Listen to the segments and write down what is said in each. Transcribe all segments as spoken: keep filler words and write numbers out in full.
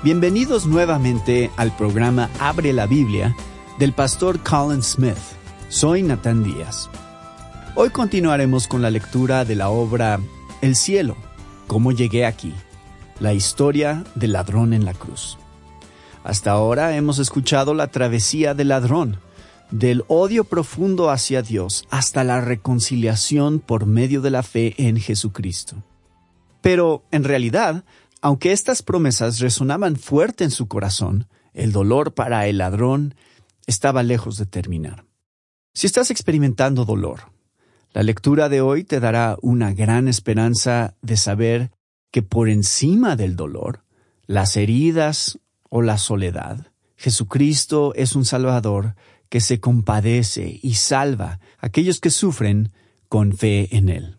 Bienvenidos nuevamente al programa Abre la Biblia del pastor Colin Smith. Soy Natán Díaz. Hoy continuaremos con la lectura de la obra El cielo, cómo llegué aquí, la historia del ladrón en la cruz. Hasta ahora hemos escuchado la travesía del ladrón, del odio profundo hacia Dios hasta la reconciliación por medio de la fe en Jesucristo. Pero, en realidad, aunque estas promesas resonaban fuerte en su corazón, el dolor para el ladrón estaba lejos de terminar. Si estás experimentando dolor, la lectura de hoy te dará una gran esperanza de saber que por encima del dolor, las heridas o la soledad, Jesucristo es un Salvador que se compadece y salva a aquellos que sufren con fe en Él.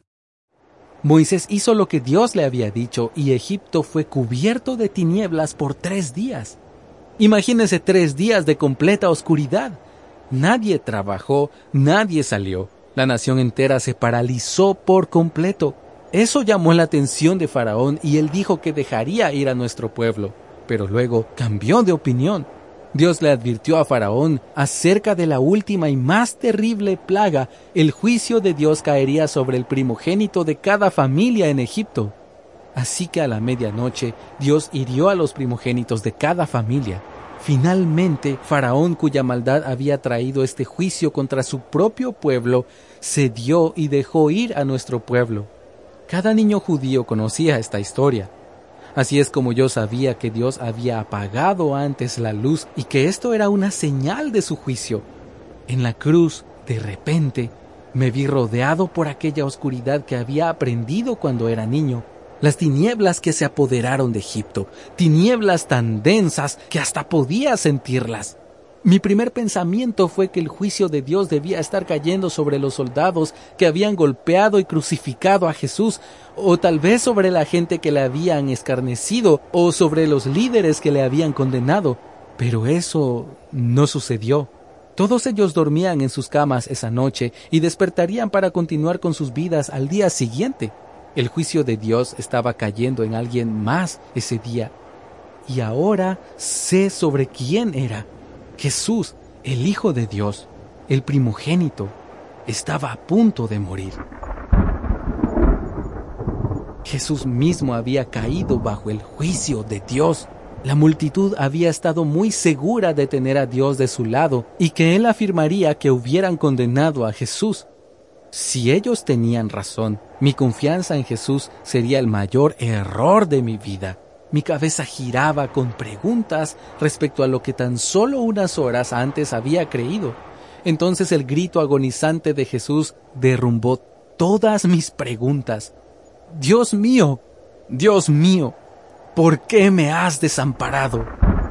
Moisés hizo lo que Dios le había dicho y Egipto fue cubierto de tinieblas por tres días. Imagínense tres días de completa oscuridad. Nadie trabajó, nadie salió. La nación entera se paralizó por completo. Eso llamó la atención de Faraón y él dijo que dejaría ir a nuestro pueblo, pero luego cambió de opinión. Dios le advirtió a Faraón acerca de la última y más terrible plaga. El juicio de Dios caería sobre el primogénito de cada familia en Egipto. Así que a la medianoche, Dios hirió a los primogénitos de cada familia. Finalmente, Faraón, cuya maldad había traído este juicio contra su propio pueblo, cedió y dejó ir a nuestro pueblo. Cada niño judío conocía esta historia. Así es como yo sabía que Dios había apagado antes la luz y que esto era una señal de su juicio. En la cruz, de repente, me vi rodeado por aquella oscuridad que había aprendido cuando era niño. Las tinieblas que se apoderaron de Egipto, tinieblas tan densas que hasta podía sentirlas. Mi primer pensamiento fue que el juicio de Dios debía estar cayendo sobre los soldados que habían golpeado y crucificado a Jesús, o tal vez sobre la gente que le habían escarnecido, o sobre los líderes que le habían condenado. Pero eso no sucedió. Todos ellos dormían en sus camas esa noche y despertarían para continuar con sus vidas al día siguiente. El juicio de Dios estaba cayendo en alguien más ese día. Y ahora sé sobre quién era. Jesús, el Hijo de Dios, el primogénito, estaba a punto de morir. Jesús mismo había caído bajo el juicio de Dios. La multitud había estado muy segura de tener a Dios de su lado y que Él afirmaría que hubieran condenado a Jesús. Si ellos tenían razón, mi confianza en Jesús sería el mayor error de mi vida. Mi cabeza giraba con preguntas respecto a lo que tan solo unas horas antes había creído. Entonces el grito agonizante de Jesús derrumbó todas mis preguntas. Dios mío, Dios mío, ¿por qué me has desamparado?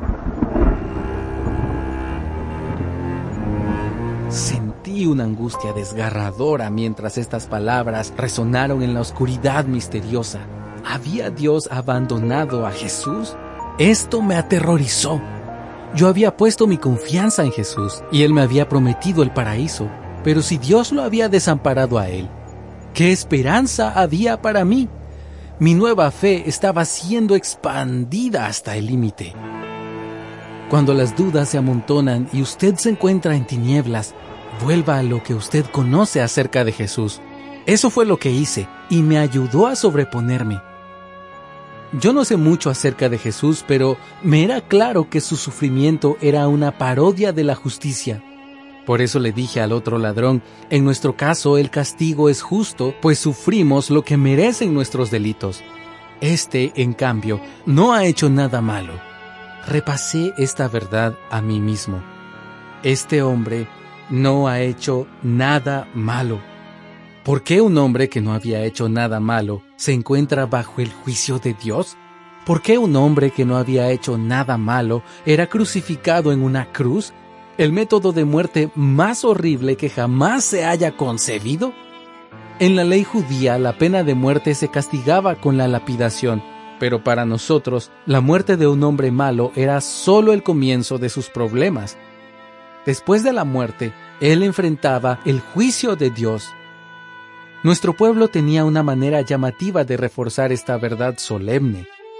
Sentí una angustia desgarradora mientras estas palabras resonaron en la oscuridad misteriosa. ¿Había Dios abandonado a Jesús? Esto me aterrorizó. Yo había puesto mi confianza en Jesús y Él me había prometido el paraíso. Pero si Dios lo había desamparado a Él, ¿qué esperanza había para mí? Mi nueva fe estaba siendo expandida hasta el límite. Cuando las dudas se amontonan y usted se encuentra en tinieblas, vuelva a lo que usted conoce acerca de Jesús. Eso fue lo que hice y me ayudó a sobreponerme. Yo no sé mucho acerca de Jesús, pero me era claro que su sufrimiento era una parodia de la justicia. Por eso le dije al otro ladrón, en nuestro caso el castigo es justo, pues sufrimos lo que merecen nuestros delitos. Este, en cambio, no ha hecho nada malo. Repasé esta verdad a mí mismo. Este hombre no ha hecho nada malo. ¿Por qué un hombre que no había hecho nada malo se encuentra bajo el juicio de Dios? ¿Por qué un hombre que no había hecho nada malo era crucificado en una cruz? ¿El método de muerte más horrible que jamás se haya concebido? En la ley judía, la pena de muerte se castigaba con la lapidación, pero para nosotros, la muerte de un hombre malo era solo el comienzo de sus problemas. Después de la muerte, él enfrentaba el juicio de Dios. Nuestro pueblo tenía una manera llamativa de reforzar esta verdad solemne.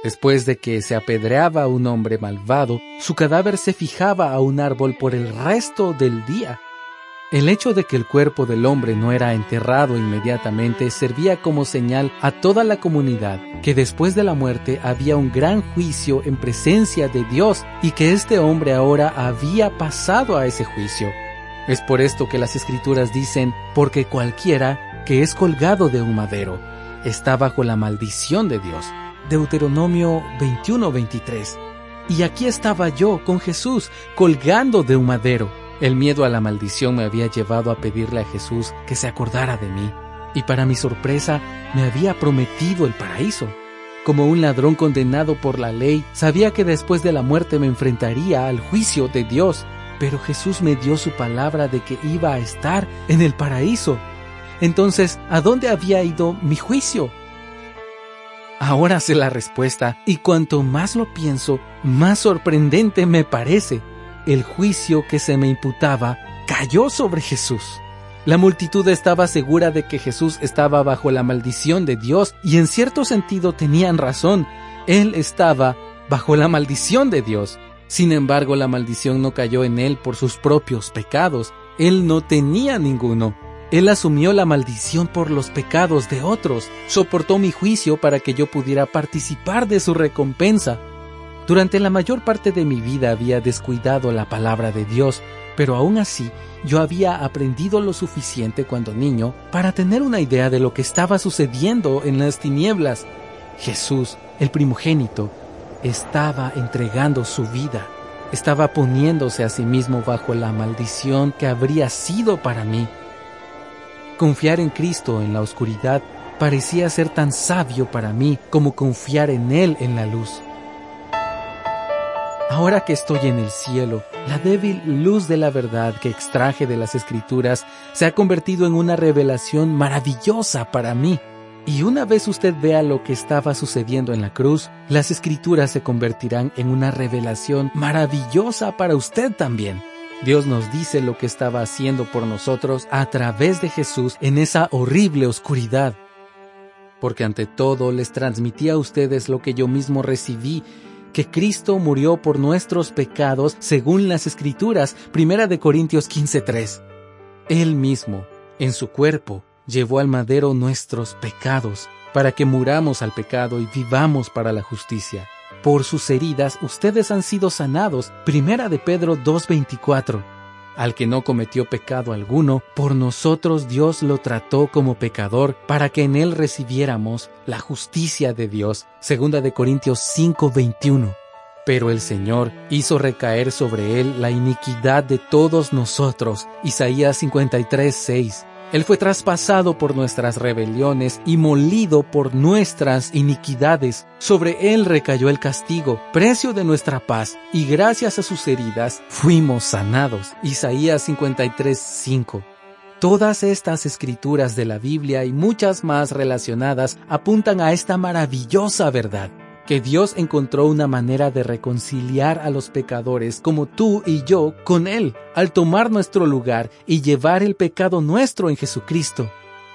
Después de que se apedreaba a un hombre malvado, su cadáver se fijaba a un árbol por el resto del día. El hecho de que el cuerpo del hombre no era enterrado inmediatamente servía como señal a toda la comunidad que después de la muerte había un gran juicio en presencia de Dios y que este hombre ahora había pasado a ese juicio. Es por esto que las Escrituras dicen, porque cualquiera que es colgado de un madero está bajo la maldición de Dios. Deuteronomio veintiuno veintitrés. Y aquí estaba yo con Jesús colgando de un madero. El miedo a la maldición me había llevado a pedirle a Jesús que se acordara de mí, y para mi sorpresa me había prometido el paraíso. Como un ladrón condenado por la ley, sabía que después de la muerte me enfrentaría al juicio de Dios, pero Jesús me dio su palabra de que iba a estar en el paraíso. Entonces, ¿a dónde había ido mi juicio? Ahora sé la respuesta, y cuanto más lo pienso, más sorprendente me parece. El juicio que se me imputaba cayó sobre Jesús. La multitud estaba segura de que Jesús estaba bajo la maldición de Dios, y en cierto sentido tenían razón. Él estaba bajo la maldición de Dios. Sin embargo, la maldición no cayó en él por sus propios pecados. Él no tenía ninguno. Él asumió la maldición por los pecados de otros. Soportó mi juicio para que yo pudiera participar de su recompensa. Durante la mayor parte de mi vida había descuidado la palabra de Dios, pero aún así yo había aprendido lo suficiente cuando niño para tener una idea de lo que estaba sucediendo en las tinieblas. Jesús, el primogénito, estaba entregando su vida. Estaba poniéndose a sí mismo bajo la maldición que habría sido para mí. Confiar en Cristo en la oscuridad parecía ser tan sabio para mí como confiar en Él en la luz. Ahora que estoy en el cielo, la débil luz de la verdad que extraje de las Escrituras se ha convertido en una revelación maravillosa para mí. Y una vez usted vea lo que estaba sucediendo en la cruz, las Escrituras se convertirán en una revelación maravillosa para usted también. Dios nos dice lo que estaba haciendo por nosotros a través de Jesús en esa horrible oscuridad. Porque ante todo les transmití a ustedes lo que yo mismo recibí, que Cristo murió por nuestros pecados según las Escrituras, Primera de Corintios quince tres. Él mismo, en su cuerpo, llevó al madero nuestros pecados, para que muramos al pecado y vivamos para la justicia. Por sus heridas ustedes han sido sanados, Primera de Pedro dos veinticuatro. Al que no cometió pecado alguno, por nosotros Dios lo trató como pecador, para que en él recibiéramos la justicia de Dios, Segunda de Corintios cinco veintiuno. Pero el Señor hizo recaer sobre él la iniquidad de todos nosotros, Isaías cincuenta y tres seis. Él fue traspasado por nuestras rebeliones y molido por nuestras iniquidades. Sobre él recayó el castigo, precio de nuestra paz, y gracias a sus heridas fuimos sanados. Isaías cincuenta y tres cinco. Todas estas escrituras de la Biblia y muchas más relacionadas apuntan a esta maravillosa verdad, que Dios encontró una manera de reconciliar a los pecadores como tú y yo con Él, al tomar nuestro lugar y llevar el pecado nuestro en Jesucristo.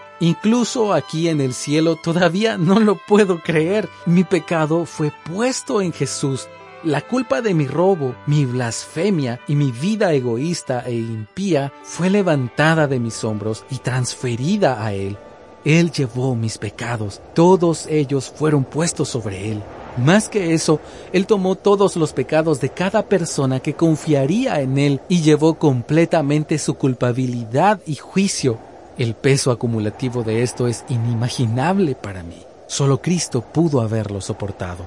Incluso aquí en el cielo todavía no lo puedo creer. Mi pecado fue puesto en Jesús. La culpa de mi robo, mi blasfemia y mi vida egoísta e impía fue levantada de mis hombros y transferida a Él. Él llevó mis pecados, todos ellos fueron puestos sobre Él. Más que eso, Él tomó todos los pecados de cada persona que confiaría en Él y llevó completamente su culpabilidad y juicio. El peso acumulativo de esto es inimaginable para mí. Solo Cristo pudo haberlo soportado.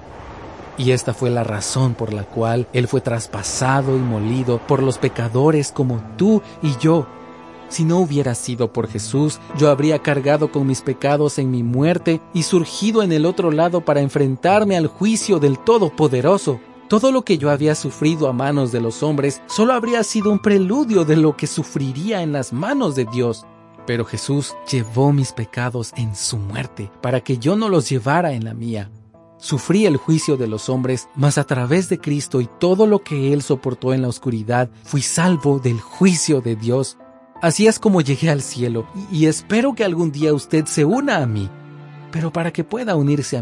Y esta fue la razón por la cual Él fue traspasado y molido por los pecadores como tú y yo. Si no hubiera sido por Jesús, yo habría cargado con mis pecados en mi muerte y surgido en el otro lado para enfrentarme al juicio del Todopoderoso. Todo lo que yo había sufrido a manos de los hombres solo habría sido un preludio de lo que sufriría en las manos de Dios. Pero Jesús llevó mis pecados en su muerte para que yo no los llevara en la mía. Sufrí el juicio de los hombres, mas a través de Cristo y todo lo que Él soportó en la oscuridad, fui salvo del juicio de Dios. Así es como llegué al cielo, y espero que algún día usted se una a mí. Pero para que pueda unirse a mí,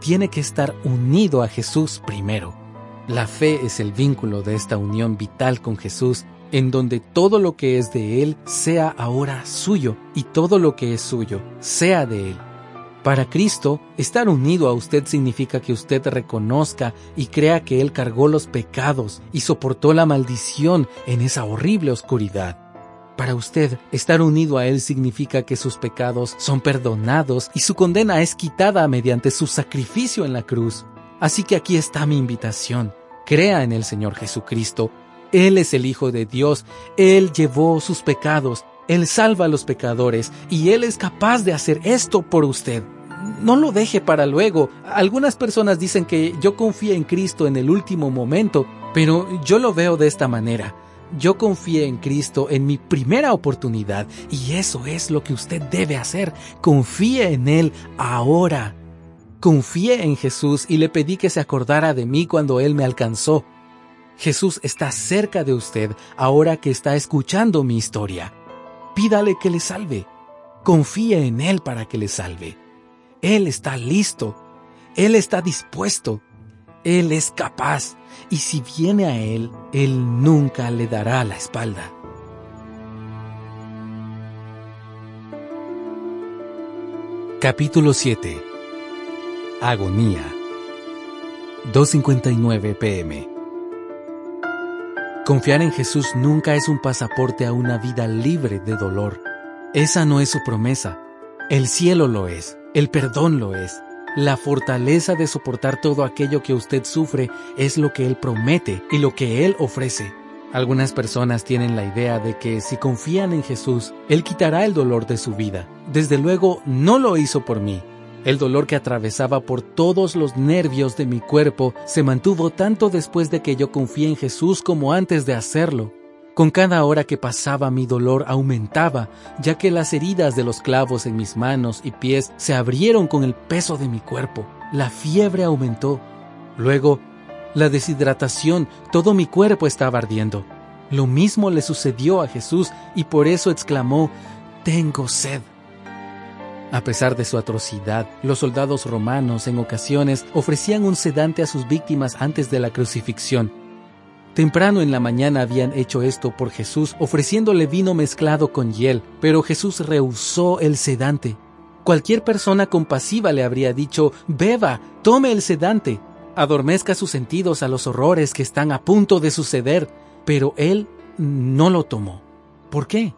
tiene que estar unido a Jesús primero. La fe es el vínculo de esta unión vital con Jesús, en donde todo lo que es de Él sea ahora suyo y todo lo que es suyo sea de Él. Para Cristo, estar unido a usted significa que usted reconozca y crea que Él cargó los pecados y soportó la maldición en esa horrible oscuridad. Para usted, estar unido a Él significa que sus pecados son perdonados y su condena es quitada mediante su sacrificio en la cruz. Así que aquí está mi invitación. Crea en el Señor Jesucristo. Él es el Hijo de Dios. Él llevó sus pecados. Él salva a los pecadores y Él es capaz de hacer esto por usted. No lo deje para luego. Algunas personas dicen que yo confié en Cristo en el último momento, pero yo lo veo de esta manera. Yo confié en Cristo en mi primera oportunidad y eso es lo que usted debe hacer. Confíe en Él ahora. Confié en Jesús y le pedí que se acordara de mí cuando Él me alcanzó. Jesús está cerca de usted ahora que está escuchando mi historia. Pídale que le salve. Confíe en Él para que le salve. Él está listo. Él está dispuesto. Él es capaz. Y si viene a Él, Él nunca le dará la espalda. Capítulo siete. Agonía. dos cincuenta y nueve pe eme. Confiar en Jesús nunca es un pasaporte a una vida libre de dolor. Esa no es su promesa. El cielo lo es. El perdón lo es. La fortaleza de soportar todo aquello que usted sufre es lo que Él promete y lo que Él ofrece. Algunas personas tienen la idea de que si confían en Jesús, Él quitará el dolor de su vida. Desde luego, no lo hizo por mí. El dolor que atravesaba por todos los nervios de mi cuerpo se mantuvo tanto después de que yo confié en Jesús como antes de hacerlo. Con cada hora que pasaba mi dolor aumentaba, ya que las heridas de los clavos en mis manos y pies se abrieron con el peso de mi cuerpo. La fiebre aumentó. Luego, la deshidratación, todo mi cuerpo estaba ardiendo. Lo mismo le sucedió a Jesús y por eso exclamó, «Tengo sed». A pesar de su atrocidad, los soldados romanos en ocasiones ofrecían un sedante a sus víctimas antes de la crucifixión. Temprano en la mañana habían hecho esto por Jesús, ofreciéndole vino mezclado con hiel, pero Jesús rehusó el sedante. Cualquier persona compasiva le habría dicho, «Beba, tome el sedante, adormezca sus sentidos a los horrores que están a punto de suceder», pero Él no lo tomó. ¿Por qué?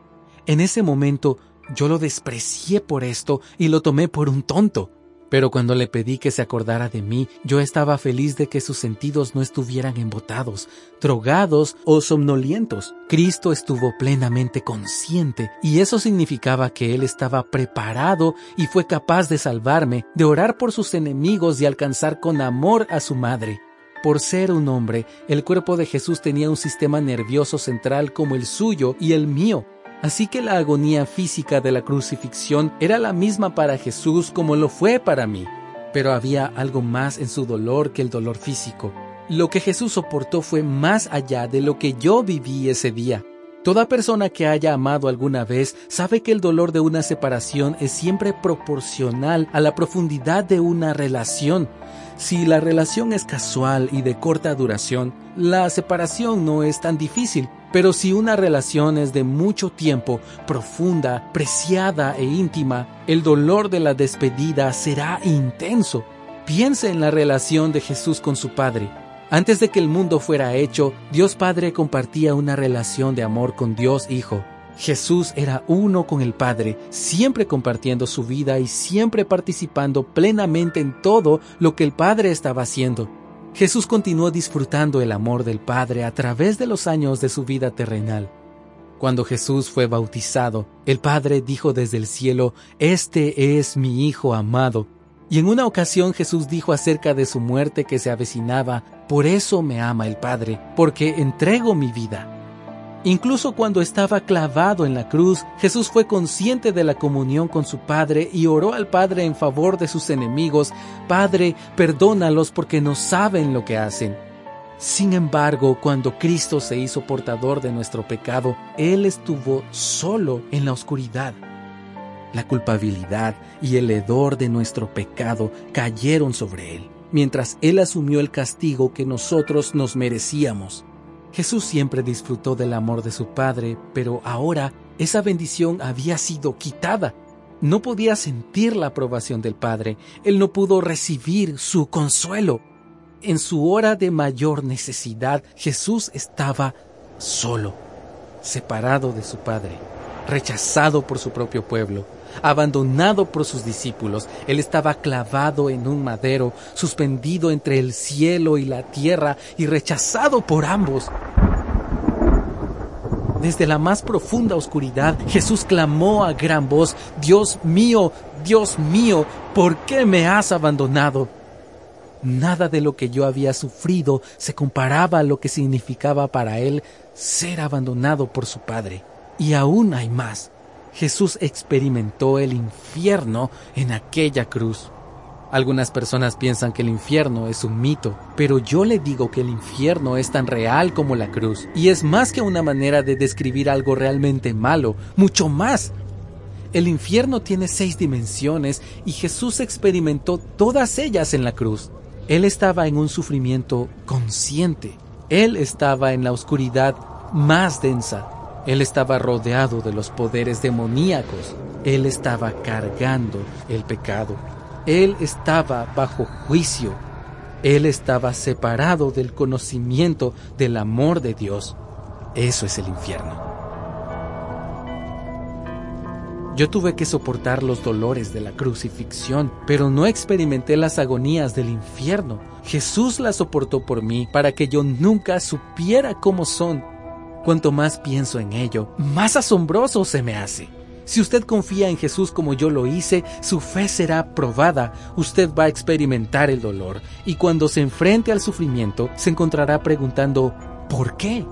En ese momento, yo lo desprecié por esto y lo tomé por un tonto. Pero cuando le pedí que se acordara de mí, yo estaba feliz de que sus sentidos no estuvieran embotados, drogados o somnolientos. Cristo estuvo plenamente consciente y eso significaba que Él estaba preparado y fue capaz de salvarme, de orar por sus enemigos y alcanzar con amor a su madre. Por ser un hombre, el cuerpo de Jesús tenía un sistema nervioso central como el suyo y el mío. Así que la agonía física de la crucifixión era la misma para Jesús como lo fue para mí. Pero había algo más en su dolor que el dolor físico. Lo que Jesús soportó fue más allá de lo que yo viví ese día. Toda persona que haya amado alguna vez sabe que el dolor de una separación es siempre proporcional a la profundidad de una relación. Si la relación es casual y de corta duración, la separación no es tan difícil. Pero si una relación es de mucho tiempo, profunda, preciada e íntima, el dolor de la despedida será intenso. Piense en la relación de Jesús con su Padre. Antes de que el mundo fuera hecho, Dios Padre compartía una relación de amor con Dios Hijo. Jesús era uno con el Padre, siempre compartiendo su vida y siempre participando plenamente en todo lo que el Padre estaba haciendo. Jesús continuó disfrutando el amor del Padre a través de los años de su vida terrenal. Cuando Jesús fue bautizado, el Padre dijo desde el cielo, «Este es mi Hijo amado». Y en una ocasión Jesús dijo acerca de su muerte que se avecinaba, «Por eso me ama el Padre, porque entrego mi vida». Incluso cuando estaba clavado en la cruz, Jesús fue consciente de la comunión con su Padre y oró al Padre en favor de sus enemigos. «Padre, perdónalos porque no saben lo que hacen». Sin embargo, cuando Cristo se hizo portador de nuestro pecado, Él estuvo solo en la oscuridad. La culpabilidad y el hedor de nuestro pecado cayeron sobre Él, mientras Él asumió el castigo que nosotros nos merecíamos. Jesús siempre disfrutó del amor de su Padre, pero ahora esa bendición había sido quitada. No podía sentir la aprobación del Padre. Él no pudo recibir su consuelo. En su hora de mayor necesidad, Jesús estaba solo, separado de su Padre, rechazado por su propio pueblo, abandonado por sus discípulos. Él estaba clavado en un madero, suspendido entre el cielo y la tierra y rechazado por ambos. Desde la más profunda oscuridad, Jesús clamó a gran voz: «Dios mío, Dios mío, ¿por qué me has abandonado?». Nada de lo que yo había sufrido se comparaba a lo que significaba para Él ser abandonado por su Padre. Y aún hay más. Jesús experimentó el infierno en aquella cruz. Algunas personas piensan que el infierno es un mito, pero yo le digo que el infierno es tan real como la cruz, y es más que una manera de describir algo realmente malo, mucho más. El infierno tiene seis dimensiones y Jesús experimentó todas ellas en la cruz. Él estaba en un sufrimiento consciente. Él estaba en la oscuridad más densa. Él estaba rodeado de los poderes demoníacos. Él estaba cargando el pecado. Él estaba bajo juicio. Él estaba separado del conocimiento del amor de Dios. Eso es el infierno. Yo tuve que soportar los dolores de la crucifixión, pero no experimenté las agonías del infierno. Jesús las soportó por mí para que yo nunca supiera cómo son. Cuanto más pienso en ello, más asombroso se me hace. Si usted confía en Jesús como yo lo hice, su fe será probada. Usted va a experimentar el dolor, y cuando se enfrente al sufrimiento, se encontrará preguntando ¿por qué?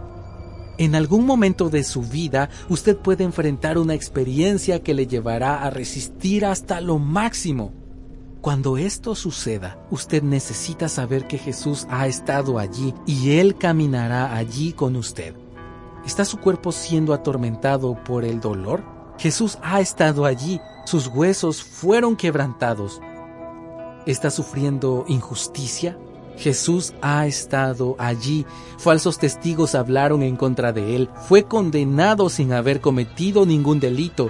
En algún momento de su vida, usted puede enfrentar una experiencia que le llevará a resistir hasta lo máximo. Cuando esto suceda, usted necesita saber que Jesús ha estado allí y Él caminará allí con usted. ¿Está su cuerpo siendo atormentado por el dolor? Jesús ha estado allí, sus huesos fueron quebrantados. ¿Está sufriendo injusticia? Jesús ha estado allí. Falsos testigos hablaron en contra de Él. Fue condenado sin haber cometido ningún delito.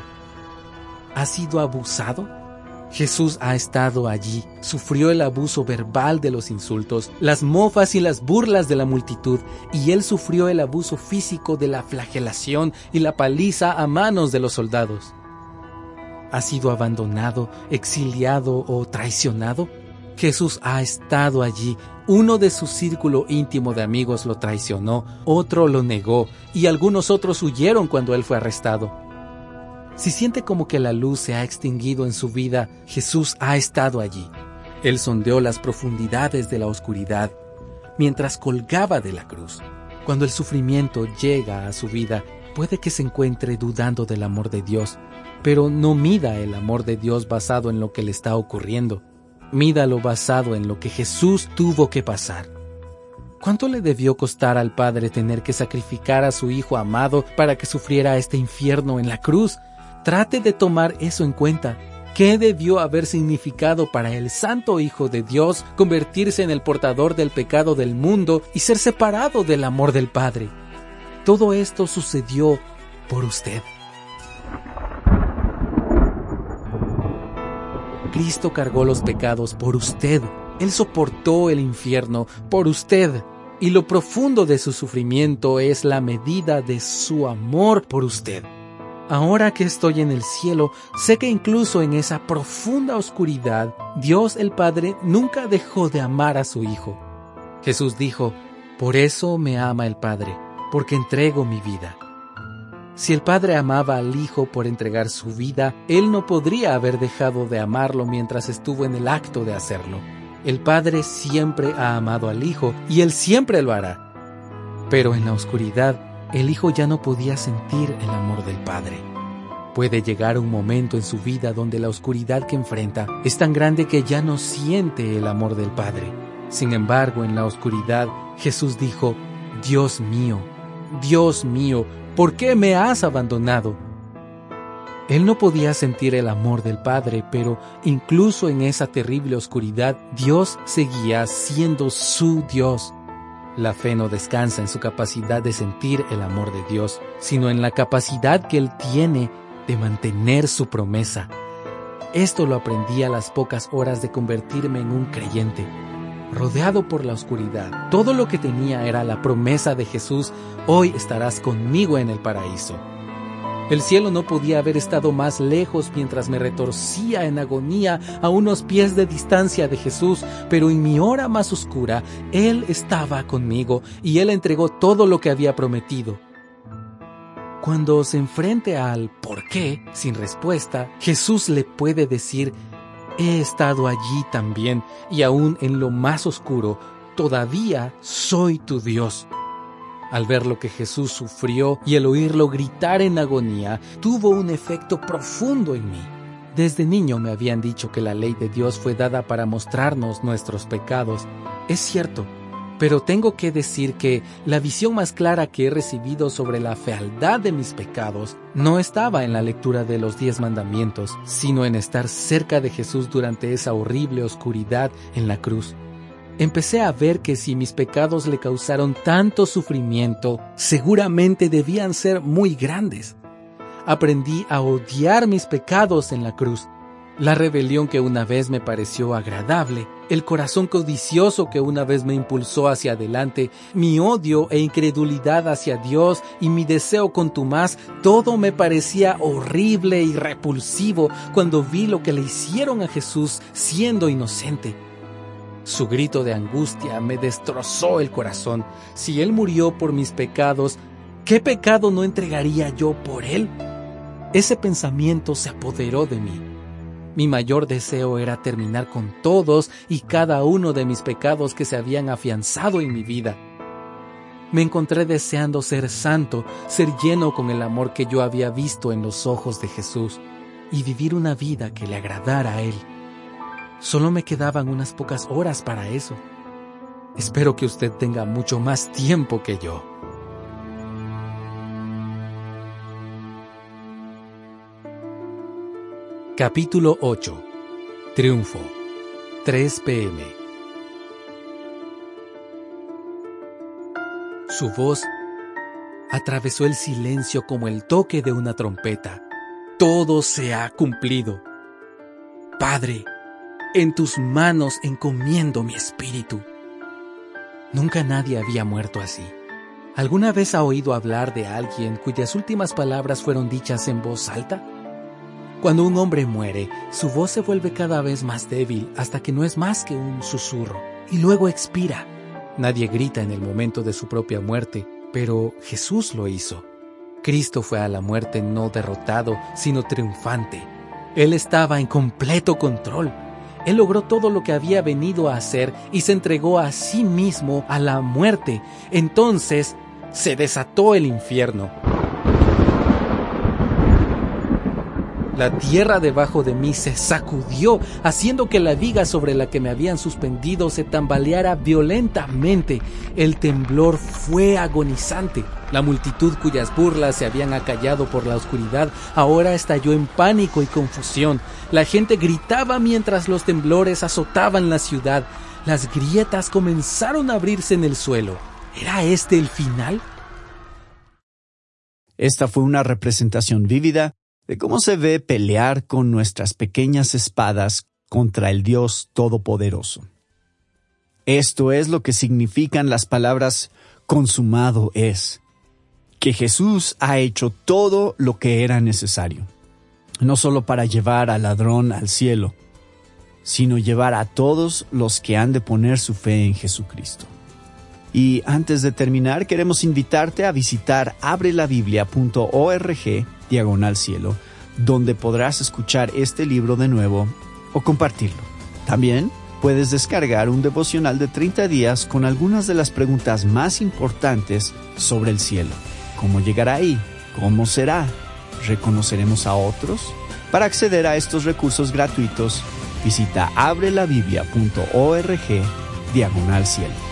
¿Ha sido abusado? Jesús ha estado allí. Sufrió el abuso verbal de los insultos, las mofas y las burlas de la multitud, y Él sufrió el abuso físico de la flagelación y la paliza a manos de los soldados. ¿Ha sido abandonado, exiliado o traicionado? Jesús ha estado allí. Uno de su círculo íntimo de amigos lo traicionó, otro lo negó, y algunos otros huyeron cuando Él fue arrestado. Si siente como que la luz se ha extinguido en su vida, Jesús ha estado allí. Él sondeó las profundidades de la oscuridad mientras colgaba de la cruz. Cuando el sufrimiento llega a su vida, puede que se encuentre dudando del amor de Dios, pero no mida el amor de Dios basado en lo que le está ocurriendo. Mídalo basado en lo que Jesús tuvo que pasar. ¿Cuánto le debió costar al Padre tener que sacrificar a su Hijo amado para que sufriera este infierno en la cruz? Trate de tomar eso en cuenta. ¿Qué debió haber significado para el Santo Hijo de Dios convertirse en el portador del pecado del mundo y ser separado del amor del Padre? Todo esto sucedió por usted. Cristo cargó los pecados por usted. Él soportó el infierno por usted. Y lo profundo de su sufrimiento es la medida de su amor por usted. Ahora que estoy en el cielo, sé que incluso en esa profunda oscuridad, Dios el Padre nunca dejó de amar a su Hijo. Jesús dijo: «Por eso me ama el Padre, porque entrego mi vida». Si el Padre amaba al Hijo por entregar su vida, Él no podría haber dejado de amarlo mientras estuvo en el acto de hacerlo. El Padre siempre ha amado al Hijo y Él siempre lo hará. Pero en la oscuridad, el Hijo ya no podía sentir el amor del Padre. Puede llegar un momento en su vida donde la oscuridad que enfrenta es tan grande que ya no siente el amor del Padre. Sin embargo, en la oscuridad, Jesús dijo: «Dios mío, Dios mío, ¿por qué me has abandonado?». Él no podía sentir el amor del Padre, pero incluso en esa terrible oscuridad, Dios seguía siendo su Dios. La fe no descansa en su capacidad de sentir el amor de Dios, sino en la capacidad que Él tiene de mantener su promesa. Esto lo aprendí a las pocas horas de convertirme en un creyente. Rodeado por la oscuridad, todo lo que tenía era la promesa de Jesús: hoy estarás conmigo en el paraíso. El cielo no podía haber estado más lejos mientras me retorcía en agonía a unos pies de distancia de Jesús, pero en mi hora más oscura, Él estaba conmigo y Él entregó todo lo que había prometido. Cuando se enfrente al ¿por qué?, sin respuesta, Jesús le puede decir: he estado allí también, y aún en lo más oscuro, todavía soy tu Dios. Al ver lo que Jesús sufrió y el oírlo gritar en agonía, tuvo un efecto profundo en mí. Desde niño me habían dicho que la ley de Dios fue dada para mostrarnos nuestros pecados. Es cierto, pero tengo que decir que la visión más clara que he recibido sobre la fealdad de mis pecados no estaba en la lectura de los diez mandamientos, sino en estar cerca de Jesús durante esa horrible oscuridad en la cruz. Empecé a ver que si mis pecados le causaron tanto sufrimiento, seguramente debían ser muy grandes. Aprendí a odiar mis pecados en la cruz. La rebelión que una vez me pareció agradable, el corazón codicioso que una vez me impulsó hacia adelante, mi odio e incredulidad hacia Dios y mi deseo contumaz, todo me parecía horrible y repulsivo cuando vi lo que le hicieron a Jesús siendo inocente. Su grito de angustia me destrozó el corazón. Si Él murió por mis pecados, ¿qué pecado no entregaría yo por Él? Ese pensamiento se apoderó de mí. Mi mayor deseo era terminar con todos y cada uno de mis pecados que se habían afianzado en mi vida. Me encontré deseando ser santo, ser lleno con el amor que yo había visto en los ojos de Jesús y vivir una vida que le agradara a Él. Solo me quedaban unas pocas horas para eso. Espero que usted tenga mucho más tiempo que yo. Capítulo ocho. Triunfo. tres pe eme. Su voz atravesó el silencio como el toque de una trompeta. Todo se ha cumplido. Padre, en tus manos encomiendo mi espíritu. Nunca nadie había muerto así. ¿Alguna vez ha oído hablar de alguien cuyas últimas palabras fueron dichas en voz alta? Cuando un hombre muere, su voz se vuelve cada vez más débil hasta que no es más que un susurro, y luego expira. Nadie grita en el momento de su propia muerte, pero Jesús lo hizo. Cristo fue a la muerte no derrotado, sino triunfante. Él estaba en completo control. Él logró todo lo que había venido a hacer y se entregó a sí mismo a la muerte. Entonces se desató el infierno. La tierra debajo de mí se sacudió, haciendo que la viga sobre la que me habían suspendido se tambaleara violentamente. El temblor fue agonizante. La multitud cuyas burlas se habían acallado por la oscuridad ahora estalló en pánico y confusión. La gente gritaba mientras los temblores azotaban la ciudad. Las grietas comenzaron a abrirse en el suelo. ¿Era este el final? Esta fue una representación vívida de cómo se ve pelear con nuestras pequeñas espadas contra el Dios Todopoderoso. Esto es lo que significan las palabras consumado es, que Jesús ha hecho todo lo que era necesario, no solo para llevar al ladrón al cielo, sino llevar a todos los que han de poner su fe en Jesucristo. Y antes de terminar, queremos invitarte a visitar abrelabiblia punto org diagonal cielo, donde podrás escuchar este libro de nuevo o compartirlo. También puedes descargar un devocional de treinta días con algunas de las preguntas más importantes sobre el cielo. ¿Cómo llegar ahí? ¿Cómo será? ¿Reconoceremos a otros? Para acceder a estos recursos gratuitos, visita abrelabiblia punto org diagonal cielo.